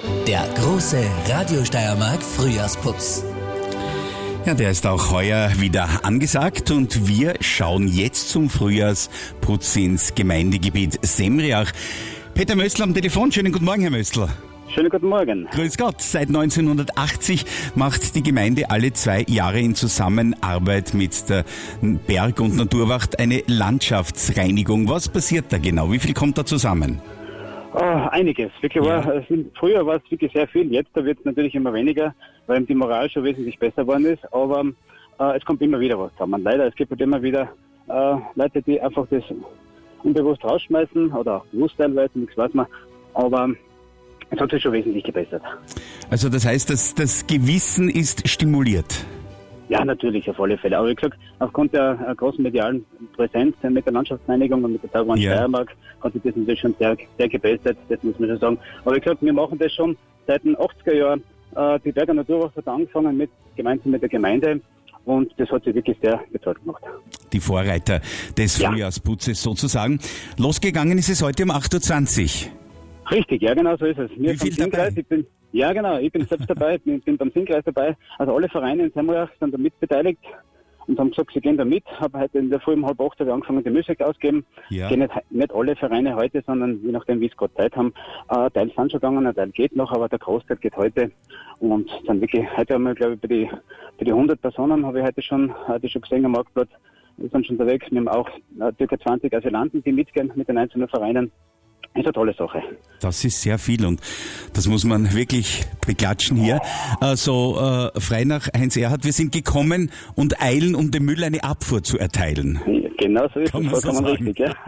Der große Radio Steiermark Frühjahrsputz. Ja, der ist auch heuer wieder angesagt und wir schauen jetzt zum Frühjahrsputz ins Gemeindegebiet Semriach. Peter Möstl am Telefon. Schönen guten Morgen, Herr Möstl. Schönen guten Morgen. Grüß Gott. Seit 1980 macht die Gemeinde alle 2 Jahre in Zusammenarbeit mit der Berg- und Naturwacht eine Landschaftsreinigung. Was passiert da genau? Wie viel kommt da zusammen? Einiges. Wirklich früher war es wirklich sehr viel. Jetzt wird es natürlich immer weniger, weil die Moral schon wesentlich besser geworden ist. Aber es kommt immer wieder was zusammen. Leider, es gibt halt immer wieder Leute, die einfach das unbewusst rausschmeißen oder auch bewusst teilweise, nichts weiß man. Aber es hat sich schon wesentlich gebessert. Also das heißt, das Gewissen ist stimuliert? Ja, natürlich, auf alle Fälle. Aber wie gesagt, aufgrund der großen medialen Präsenz mit der Landschaftsreinigung und mit der Tauwerbahn Steiermark hat sich das natürlich schon sehr, sehr gebessert, das muss man schon sagen. Aber wie gesagt, wir machen das schon seit den 80er Jahren. Die Berg- und Naturwacht hat angefangen gemeinsam mit der Gemeinde und das hat sich wirklich sehr bezahlt gemacht. Die Vorreiter des Frühjahrsputzes sozusagen. Losgegangen ist es heute um 8.20 Uhr. Richtig, ja genau, so ist es. Wie viel dabei? Ich bin selbst dabei, bin beim Sinnkreis dabei. Also alle Vereine in Semriach sind da mitbeteiligt und haben gesagt, sie gehen da mit. Habe heute in der Früh um 7:30 angefangen, die Musik ausgeben. Ja. Gehen nicht alle Vereine heute, sondern je nachdem, wie es gerade Zeit haben. Ein Teil sind schon gegangen, ein Teil geht noch, aber der Großteil geht heute. Und dann wirklich, heute haben wir, glaube ich, bei die 100 Personen, habe ich heute schon gesehen am Marktplatz. Wir sind schon unterwegs. Wir haben auch ca. 20 Asylanten, die mitgehen mit den einzelnen Vereinen. Das ist eine tolle Sache. Das ist sehr viel und das muss man wirklich beklatschen hier. Frei nach Heinz Erhardt, wir sind gekommen und eilen, um dem Müll eine Abfuhr zu erteilen. Genau so ist es, vollkommen richtig. Ja.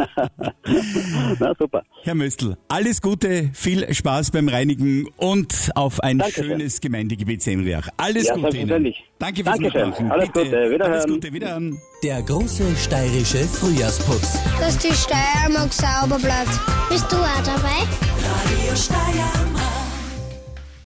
Na super. Herr Möstl, alles Gute, viel Spaß beim Reinigen und auf ein schönes Gemeindegebiet Semriach. Alles Gute Ihnen. Danke fürs Mitmachen. Alles Gute, wiederhören. Alles Gute, wiederhören. Der große steirische Frühjahrsputz. Dass die Steiermark sauber bleibt. Bist du auch dabei? Radio Steiermark.